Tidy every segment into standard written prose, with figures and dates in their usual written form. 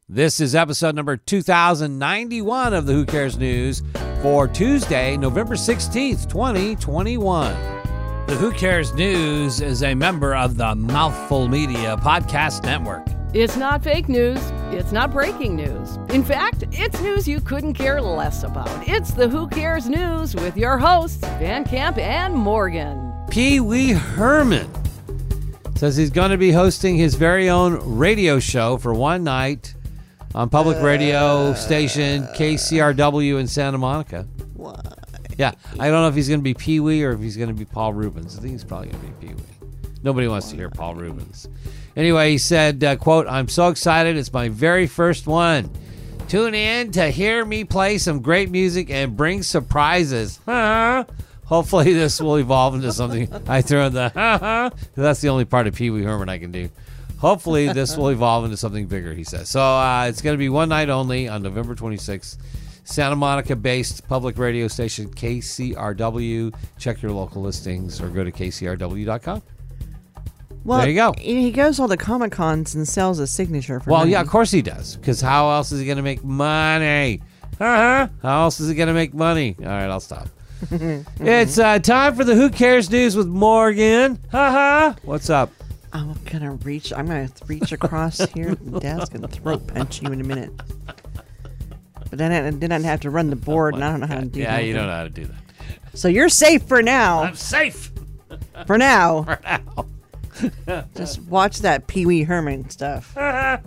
This is episode number 2091 of the Who Cares News for Tuesday, November 16th, 2021. The Who Cares News is a member of the Mouthful Media Podcast Network. It's not fake news. It's not breaking news. In fact, it's news you couldn't care less about. It's the Who Cares News with your hosts, Van Camp and Morgan. Pee Wee Herman says he's going to be hosting his very own radio show for one night on public radio station KCRW in Santa Monica. Why? Yeah, I don't know if he's going to be Pee Wee or if he's going to be Paul Rubens. I think he's probably going to be Pee Wee. Nobody wants to hear Paul Rubens. Anyway, he said, quote, "I'm so excited. It's my very first one. Tune in to hear me play some great music and bring surprises." Hopefully this will evolve into something. I throw in the That's the only part of Pee Wee Herman I can do. Hopefully this will evolve into something bigger, he says. So it's going to be one night only on November 26th. Santa Monica-based public radio station KCRW. Check your local listings or go to kcrw.com. Well, there you go. He goes all the Comic-Cons and sells a signature for money. Yeah, of course he does. Because how else is he going to make money? How else is he going to make money? All right, I'll stop. It's time for the Who Cares News with Morgan. What's up? I'm gonna reach across here at the desk and throat punch you in a minute. But then I have to run the board, and I don't know how to do that. Yeah, you don't know how to do that. So you're safe for now. I'm safe. For now. For now. Just watch that Pee Wee Herman stuff. You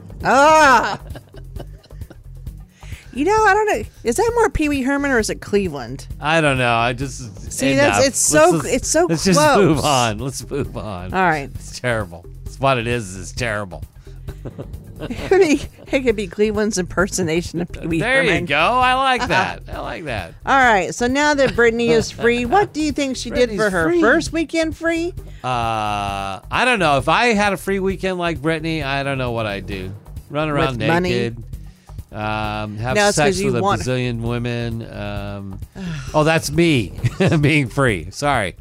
know, I don't know. Is that more Pee Wee Herman or is it Cleveland? I don't know. I just see it's so Let's close. just move on. Let's move on. All right. It's terrible. It's what it is. It's terrible. It could be Cleveland's impersonation of Pee Wee Herman. There you go. I like that. I like that. All right. So now that Brittany is free, what do you think she did for her first weekend free? I don't know. If I had a free weekend like Brittany, I don't know what I'd do. Run around with naked. Money? Have sex with a bazillion women. That's me being free. Sorry.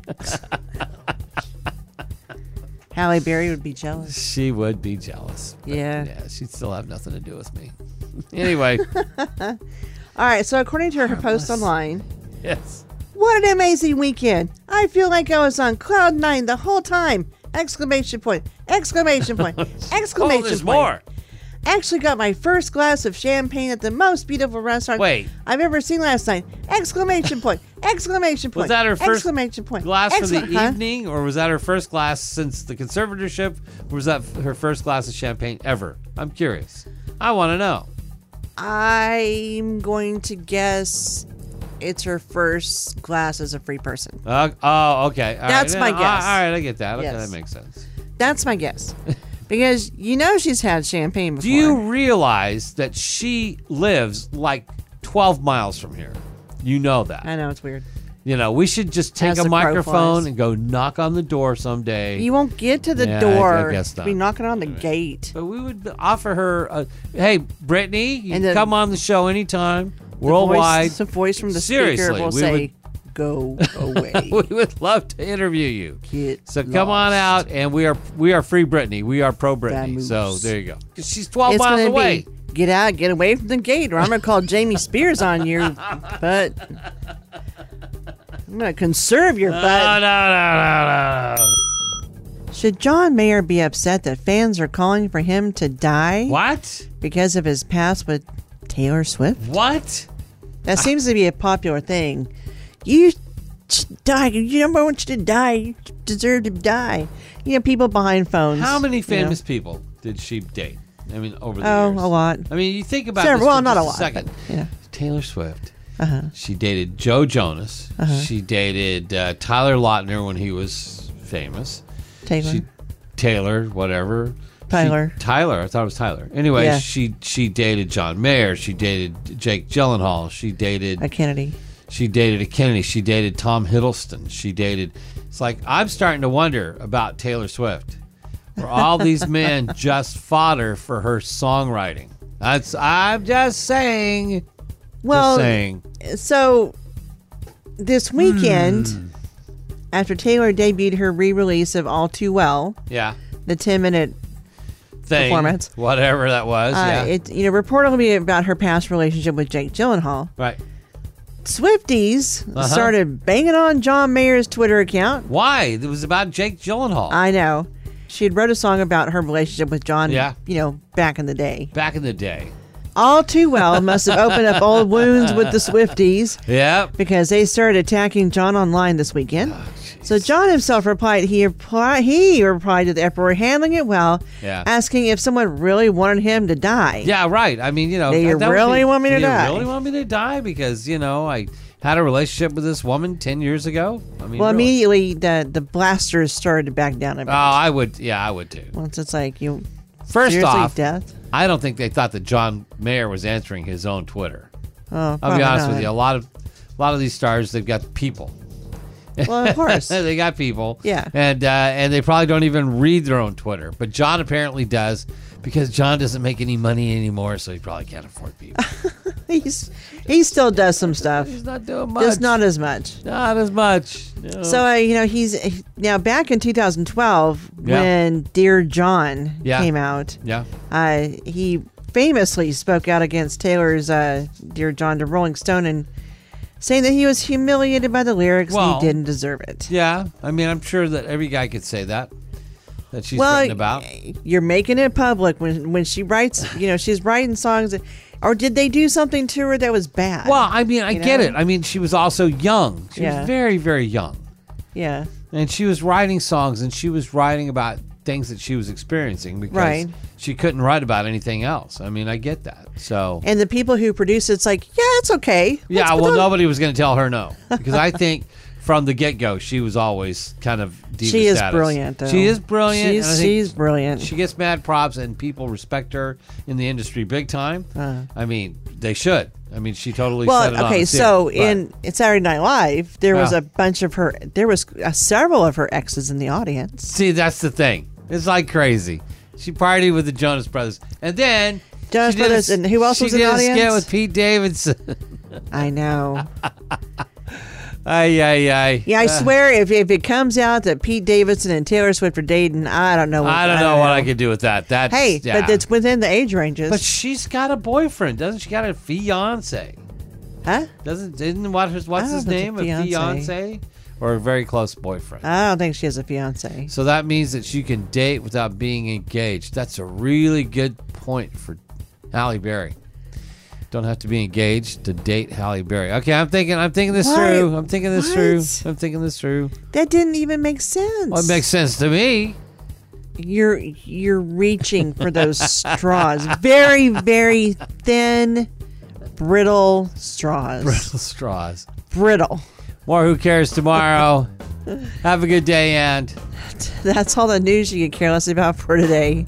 Halle Berry would be jealous. She would be jealous. Yeah, she'd still have nothing to do with me. Anyway. All right, so according to her post online. Yes. What an amazing weekend. I feel like I was on cloud nine the whole time. Exclamation point. Exclamation point. Exclamation there's point. more. Actually got my first glass of champagne at the most beautiful restaurant I've ever seen last night. Exclamation point. Exclamation point. Was that her first exclamation point. glass for the evening, or was that her first glass since the conservatorship, or was that her first glass of champagne ever? I'm curious. I want to know. I'm going to guess it's her first glass as a free person. Okay. That's my guess. All right, I get that. Okay, Yes. that makes sense. That's my guess. Because you know she's had champagne before. Do you realize that she lives like 12 miles from here? You know that. I know, it's weird. You know, we should just take a microphone and go knock on the door someday. You won't get to the door. I guess not. Be knocking on the gate. But we would offer her, hey, Brittany, you can come on the show anytime, worldwide. The voice from the Seriously, speaker will say, go away. We would love to interview you. Get so come lost. on out, and we are free Brittany. We are pro Brittany. So there you go. Because she's 12 miles away. Get out, get away from the gate, or I'm going to call Jamie Spears on your butt. I'm going to conserve your butt. No. Should John Mayer be upset that fans are calling for him to die? What? Because of his past with Taylor Swift? What? That seems to be a popular thing. You should die. You don't want you to die. You deserve to die. You know, people behind phones. How many famous people did she date? I mean, over the years. A lot. I mean, you think about Several, this for not just a lot, second. but, yeah. Taylor Swift. She dated Joe Jonas. She dated Tyler Lautner when he was famous. Tyler, whatever. Tyler. I thought it was Tyler. Anyway, Yeah. she dated John Mayer. She dated Jake Gyllenhaal. She dated a Kennedy. She dated a Kennedy. She dated Tom Hiddleston. It's like, I'm starting to wonder about Taylor Swift. Were all these men just fodder for her songwriting? I'm just saying. Well, just saying. So this weekend, after Taylor debuted her re-release of All Too Well, yeah, the 10-minute performance. Whatever that was. Yeah. It reportedly about her past relationship with Jake Gyllenhaal. Right. Swifties started banging on John Mayer's Twitter account. Why? It was about Jake Gyllenhaal. I know. She had wrote a song about her relationship with John, Yeah. Back in the day. Back in the day. All too well must have opened up old wounds with the Swifties Yeah. because they started attacking John online this weekend. So John himself replied, he replied to the uproar, handling it well, asking if someone really wanted him to die. Yeah, right. I mean, Do you really want me to die? Do you really want me to die? Because, I had a relationship with this woman 10 years ago. I mean, Well, really. immediately the blasters started to back down a bit. Oh, I would too. Once it's like, First seriously, off, death? I don't think they thought that John Mayer was answering his own Twitter. Oh, I'll be honest not. with you. A lot of these stars, they've got people. Well, of course. They got people. Yeah. And they probably don't even read their own Twitter. But John apparently does, because John doesn't make any money anymore, so he probably can't afford people. He still does some stuff. He's not doing much. Just not as much. Not as much. No. So, he's now back in 2012 when Dear John came out. Yeah. He famously spoke out against Taylor's Dear John to Rolling Stone and saying that he was humiliated by the lyrics and he didn't deserve it. Yeah. I mean, I'm sure that every guy could say that she's written about. You're making it public when she writes, she's writing songs. Or did they do something to her that was bad? Well, I mean, I get it. I mean, she was also young. She was very, very young. Yeah. And she was writing songs, and she was writing about things that she was experiencing because she couldn't write about anything else. I mean, I get that. So. And the people who produce it's like, yeah, it's okay. Nobody was going to tell her no. Because I think from the get-go, she was always kind of diva She is status. brilliant, though. She is brilliant. and I think She's brilliant. She gets mad props, and people respect her in the industry big time. I mean, they should. I mean, she totally set it on. Okay, so in Saturday Night Live, there was a bunch of her. There was several of her exes in the audience. See, that's the thing. It's like crazy. She partied with the Jonas Brothers, and then Jonas Brothers, and who else was in the audience? She did a skit with Pete Davidson. I know. Yeah, I swear, if it comes out that Pete Davidson and Taylor Swift are dating, I don't know. what I could do with that. But it's within the age ranges. But she's got a boyfriend, doesn't she? Got a fiance, huh? What's his name? A fiance or a very close boyfriend? I don't think she has a fiance. So that means that she can date without being engaged. That's a really good point for Halle Berry. Don't have to be engaged to date Halle Berry. Okay, I'm thinking this through. I'm thinking this through. That didn't even make sense. Well, it makes sense to me. You're reaching for those straws. Very, very thin, brittle straws. Brittle straws. Brittle. More Who Cares tomorrow. Have a good day, and that's all the news you can care less about for today.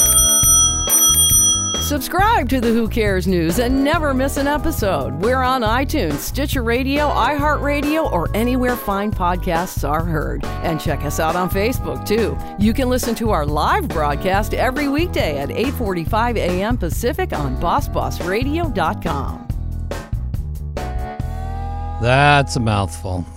Subscribe to the Who Cares News and never miss an episode. We're on iTunes, Stitcher Radio, iHeartRadio, or anywhere fine podcasts are heard. And check us out on Facebook, too. You can listen to our live broadcast every weekday at 8:45 a.m. Pacific on BossBossRadio.com. That's a mouthful.